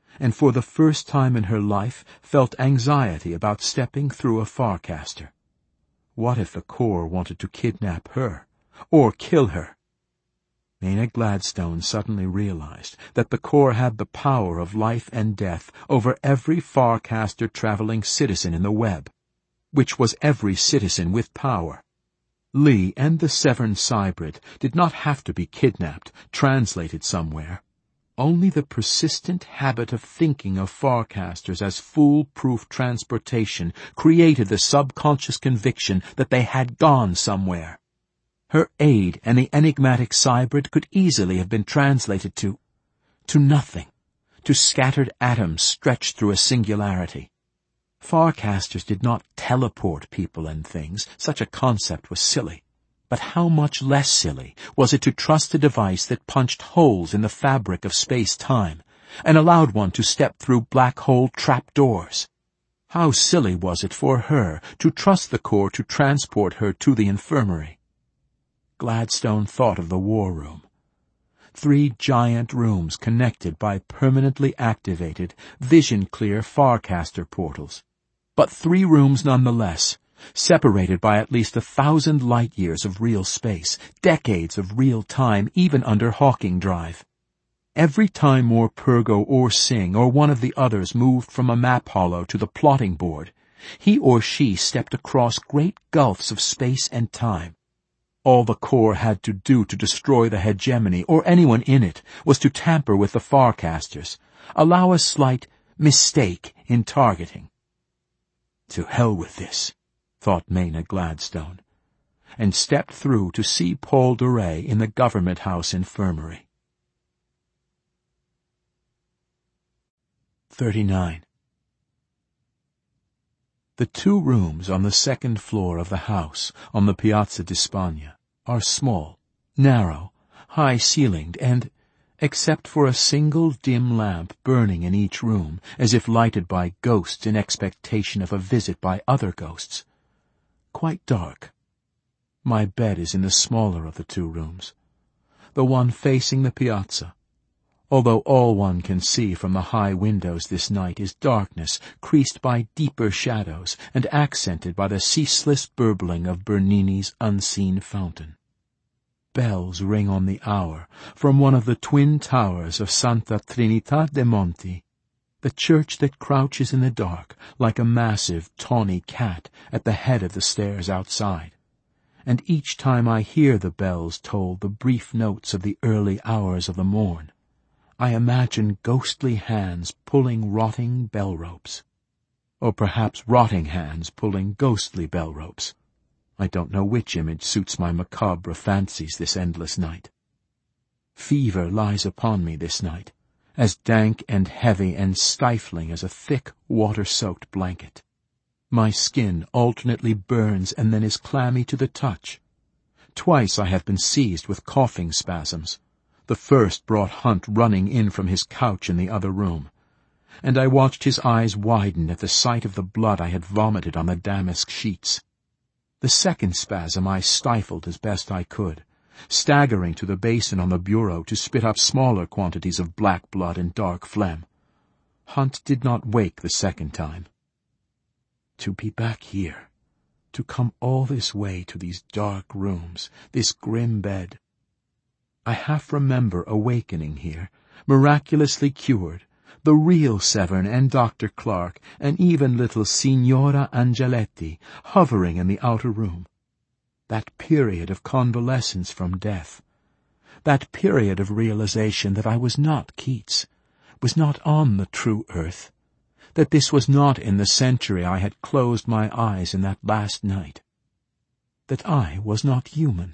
and for the first time in her life felt anxiety about stepping through a Farcaster. What if the Corps wanted to kidnap her, or kill her? Maina Gladstone suddenly realized that the Corps had the power of life and death over every Farcaster traveling citizen in the web, which was every citizen with power. Lee and the Severn Cybrid did not have to be kidnapped, translated somewhere. Only the persistent habit of thinking of Farcasters as foolproof transportation created the subconscious conviction that they had gone somewhere. Her aide and the enigmatic Cybrid could easily have been translated to... to nothing, to scattered atoms stretched through a singularity. Farcasters did not teleport people and things. Such a concept was silly. But how much less silly was it to trust a device that punched holes in the fabric of space-time and allowed one to step through black hole trapdoors? How silly was it for her to trust the Corps to transport her to the infirmary? Gladstone thought of the war room. Three giant rooms connected by permanently activated, vision-clear Farcaster portals. But three rooms nonetheless, separated by at least a thousand light-years of real space, decades of real time even under Hawking Drive. Every time Morpurgo or Singh or one of the others moved from a map hollow to the plotting board, he or she stepped across great gulfs of space and time. All the Corps had to do to destroy the hegemony, or anyone in it, was to tamper with the Farcasters, allow a slight mistake in targeting. To hell with this, thought Maina Gladstone, and stepped through to see Paul Doret in the Government House infirmary. thirty-nine. The two rooms on the second floor of the house on the Piazza di Spagna are small, narrow, high-ceilinged, and, except for a single dim lamp burning in each room, as if lighted by ghosts in expectation of a visit by other ghosts, quite dark. My bed is in the smaller of the two rooms, the one facing the piazza, although all one can see from the high windows this night is darkness creased by deeper shadows and accented by the ceaseless burbling of Bernini's unseen fountain. Bells ring on the hour from one of the twin towers of Santa Trinità de' Monti, the church that crouches in the dark like a massive, tawny cat at the head of the stairs outside. And each time I hear the bells toll the brief notes of the early hours of the morn, I imagine ghostly hands pulling rotting bell ropes. Or perhaps rotting hands pulling ghostly bell ropes. I don't know which image suits my macabre fancies this endless night. Fever lies upon me this night, as dank and heavy and stifling as a thick, water-soaked blanket. My skin alternately burns and then is clammy to the touch. Twice I have been seized with coughing spasms. The first brought Hunt running in from his couch in the other room, and I watched his eyes widen at the sight of the blood I had vomited on the damask sheets. The second spasm I stifled as best I could, staggering to the basin on the bureau to spit up smaller quantities of black blood and dark phlegm. Hunt did not wake the second time. To be back here, to come all this way to these dark rooms, this grim bed. I half remember awakening here, miraculously cured, the real Severn and Doctor Clark, and even little Signora Angeletti hovering in the outer room. That period of convalescence from death. That period of realization that I was not Keats, was not on the true earth, that this was not in the century I had closed my eyes in that last night, that I was not human.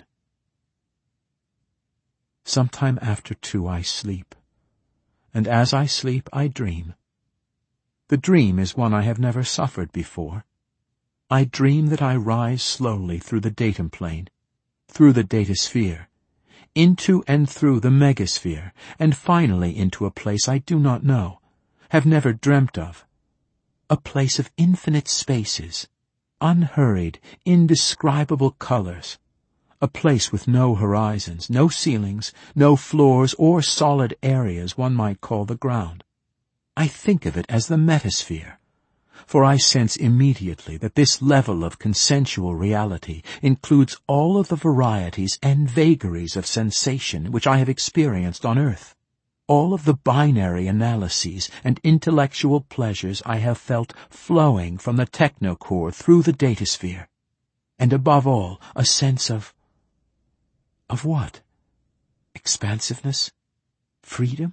Sometime after two I sleep, and as I sleep I dream. The dream is one I have never suffered before. I dream that I rise slowly through the datum plane, through the datasphere, into and through the megasphere, and finally into a place I do not know, have never dreamt of. A place of infinite spaces, unhurried, indescribable colors. A place with no horizons, no ceilings, no floors or solid areas one might call the ground. I think of it as the metasphere, for I sense immediately that this level of consensual reality includes all of the varieties and vagaries of sensation which I have experienced on earth, all of the binary analyses and intellectual pleasures I have felt flowing from the technocore through the datasphere, and above all, a sense of... of what? Expansiveness? Freedom?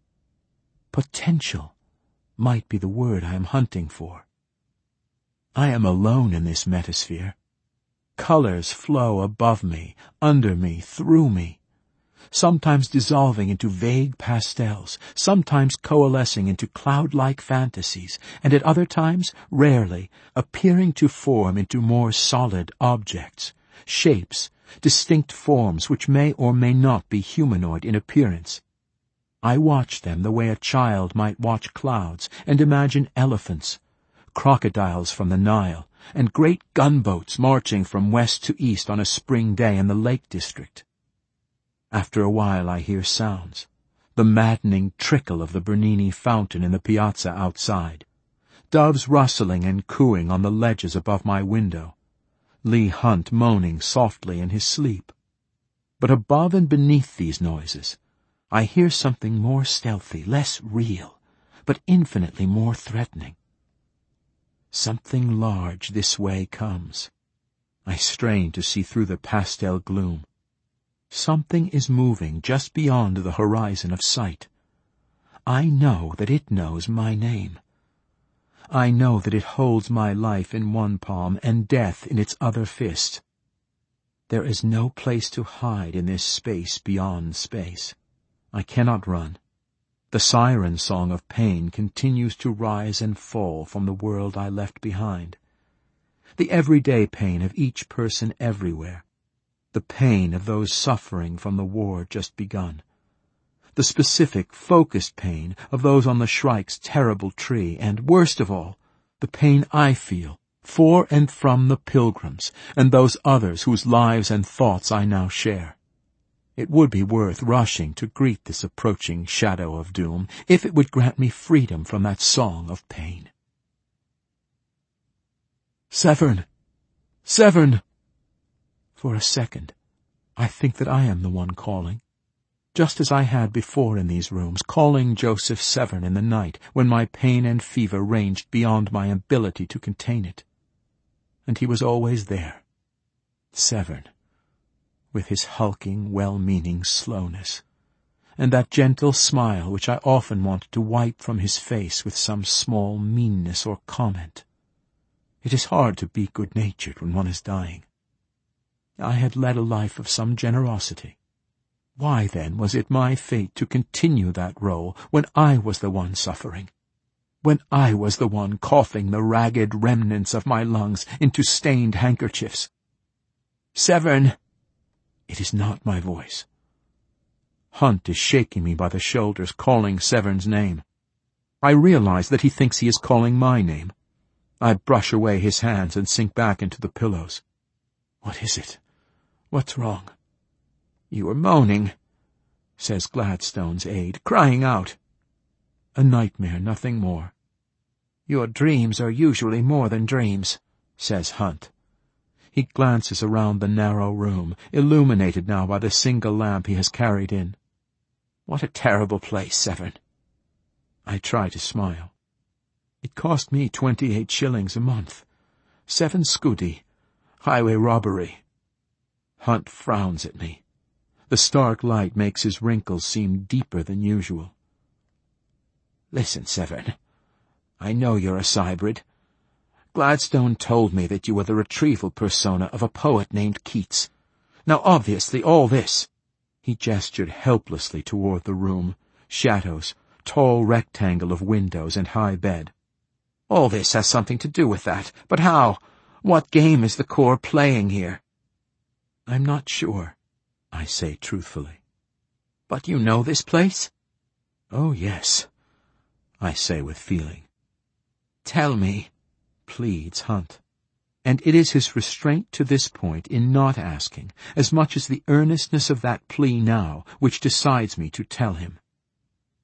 Potential might be the word I am hunting for. I am alone in this metasphere. Colors flow above me, under me, through me, sometimes dissolving into vague pastels, sometimes coalescing into cloud-like fantasies, and at other times, rarely, appearing to form into more solid objects, shapes, distinct forms which may or may not be humanoid in appearance. I watch them the way a child might watch clouds and imagine elephants, crocodiles from the Nile, and great gunboats marching from west to east on a spring day in the Lake District. After a while I hear sounds, the maddening trickle of the Bernini fountain in the piazza outside, doves rustling and cooing on the ledges above my window, Leigh Hunt moaning softly in his sleep. But above and beneath these noises, I hear something more stealthy, less real, but infinitely more threatening. Something large this way comes. I strain to see through the pastel gloom. Something is moving just beyond the horizon of sight. I know that it knows my name. I know that it holds my life in one palm and death in its other fist. There is no place to hide in this space beyond space. I cannot run. The siren song of pain continues to rise and fall from the world I left behind. The everyday pain of each person everywhere. The pain of those suffering from the war just begun. The specific, focused pain of those on the Shrike's terrible tree, and, worst of all, the pain I feel for and from the pilgrims and those others whose lives and thoughts I now share. It would be worth rushing to greet this approaching shadow of doom, if it would grant me freedom from that song of pain. Severn! Severn! For a second, I think that I am the one calling, just as I had before in these rooms, calling Joseph Severn in the night when my pain and fever ranged beyond my ability to contain it. And he was always there, Severn, with his hulking, well-meaning slowness, and that gentle smile which I often wanted to wipe from his face with some small meanness or comment. It is hard to be good-natured when one is dying. I had led a life of some generosity. Why, then, was it my fate to continue that role when I was the one suffering? When I was the one coughing the ragged remnants of my lungs into stained handkerchiefs? Severn! It is not my voice. Hunt is shaking me by the shoulders, calling Severn's name. I realize that he thinks he is calling my name. I brush away his hands and sink back into the pillows. What is it? What's wrong? You are moaning, says Gladstone's aide, crying out. A nightmare, nothing more. Your dreams are usually more than dreams, says Hunt. He glances around the narrow room, illuminated now by the single lamp he has carried in. What a terrible place, Severn. I try to smile. It cost me twenty-eight shillings a month. Seven scudi. Highway robbery. Hunt frowns at me. The stark light makes his wrinkles seem deeper than usual. Listen, Severn. I know you're a cybrid. Gladstone told me that you were the retrieval persona of a poet named Keats. Now, obviously, all this— He gestured helplessly toward the room, shadows, tall rectangle of windows and high bed. All this has something to do with that, but how? What game is the Corps playing here? I'm not sure, I say truthfully. But you know this place? Oh, yes, I say with feeling. Tell me, pleads Hunt. And it is his restraint to this point in not asking, as much as the earnestness of that plea now, which decides me to tell him.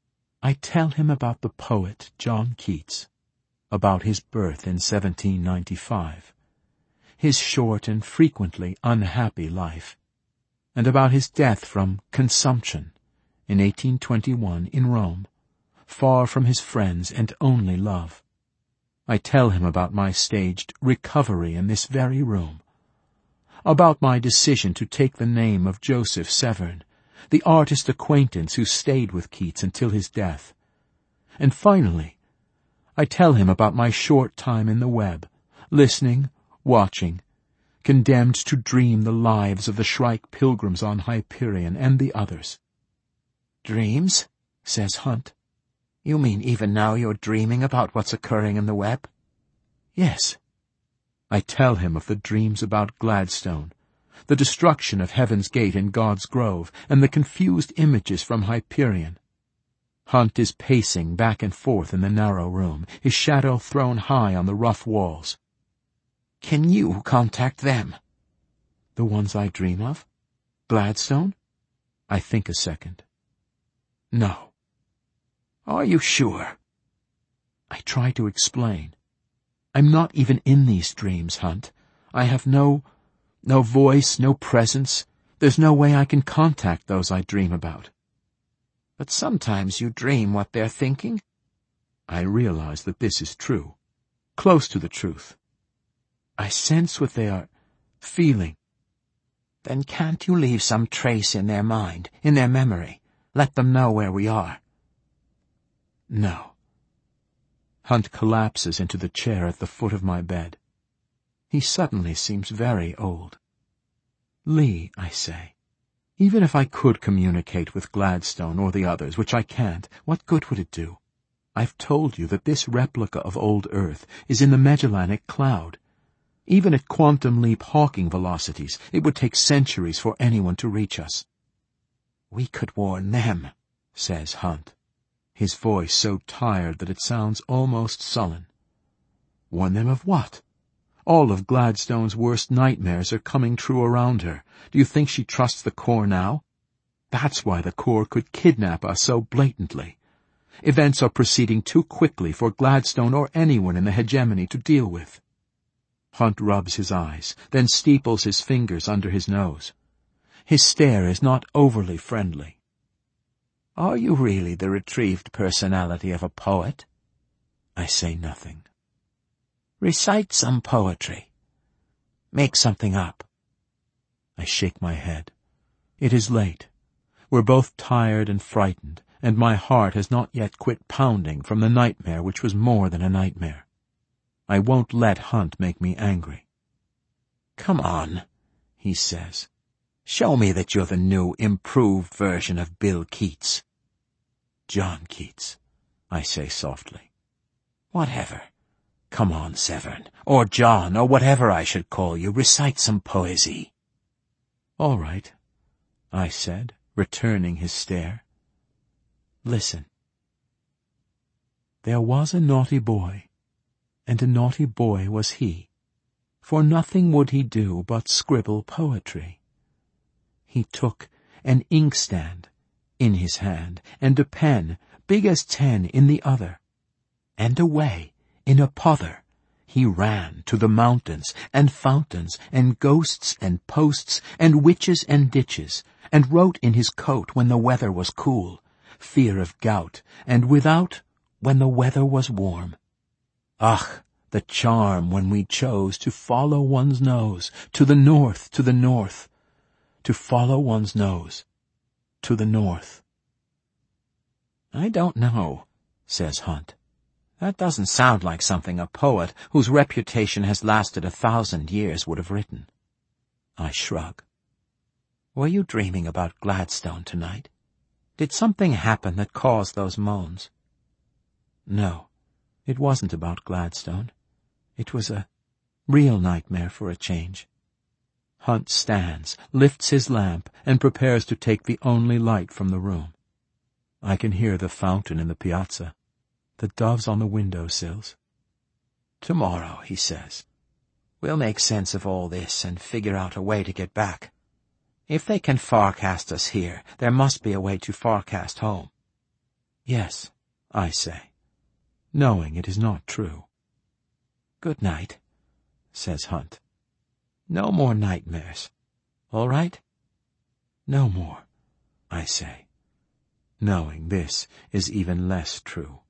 I tell him about the poet John Keats, about his birth in seventeen ninety-five, his short and frequently unhappy life, and about his death from consumption in eighteen twenty-one in Rome, far from his friends and only love. I tell him about my staged recovery in this very room, about my decision to take the name of Joseph Severn, the artist acquaintance who stayed with Keats until his death. And finally, I tell him about my short time in the web, listening, watching, condemned to dream the lives of the Shrike pilgrims on Hyperion and the others. "Dreams?" says Hunt. "You mean even now you're dreaming about what's occurring in the web?" Yes. I tell him of the dreams about Gladstone, the destruction of Heaven's Gate in God's Grove, and the confused images from Hyperion. Hunt is pacing back and forth in the narrow room, his shadow thrown high on the rough walls. "Can you contact them?" The ones I dream of? Gladstone? I think a second. No. "Are you sure?" I try to explain. I'm not even in these dreams, Hunt. I have no, no voice, no presence. There's no way I can contact those I dream about. "But sometimes you dream what they're thinking." I realize that this is true, close to the truth. I sense what they are feeling. "Then can't you leave some trace in their mind, in their memory? Let them know where we are." No. Hunt collapses into the chair at the foot of my bed. He suddenly seems very old. "Lee," I say, "even if I could communicate with Gladstone or the others, which I can't, what good would it do? I've told you that this replica of old Earth is in the Magellanic Cloud. Even at quantum leap Hawking velocities, it would take centuries for anyone to reach us." "We could warn them," says Hunt, his voice so tired that it sounds almost sullen. Warn them of what? All of Gladstone's worst nightmares are coming true around her. Do you think she trusts the Corps now? That's why the Corps could kidnap us so blatantly. Events are proceeding too quickly for Gladstone or anyone in the hegemony to deal with. Hunt rubs his eyes, then steeples his fingers under his nose. His stare is not overly friendly. "Are you really the retrieved personality of a poet?" I say nothing. "Recite some poetry. Make something up." I shake my head. It is late. We're both tired and frightened, and my heart has not yet quit pounding from the nightmare which was more than a nightmare. I won't let Hunt make me angry. "Come on," he says. "Show me that you're the new, improved version of Bill Keats." "John Keats," I say softly. "Whatever. Come on, Severn, or John, or whatever I should call you. Recite some poesy." "All right," I said, returning his stare. "Listen. There was a naughty boy, and a naughty boy was he, for nothing would he do but scribble poetry. He took an inkstand in his hand, and a pen, big as ten, in the other, and away, in a pother, he ran to the mountains, and fountains, and ghosts, and posts, and witches, and ditches, and wrote in his coat when the weather was cool, fear of gout, and without when the weather was warm. Ach, the charm when we chose to follow one's nose, to the north, to the north, to follow one's nose, to the north." "I don't know," says Hunt. "That doesn't sound like something a poet whose reputation has lasted a thousand years would have written." I shrug. "Were you dreaming about Gladstone tonight? Did something happen that caused those moans?" "No, it wasn't about Gladstone. It was a real nightmare for a change." Hunt stands, lifts his lamp, and prepares to take the only light from the room. I can hear the fountain in the piazza, the doves on the window sills. "Tomorrow," he says, "we'll make sense of all this and figure out a way to get back. If they can forecast us here, there must be a way to forecast home." "Yes," I say, knowing it is not true. Good night, says Hunt. No more nightmares, all right? No more, I say, knowing this is even less true.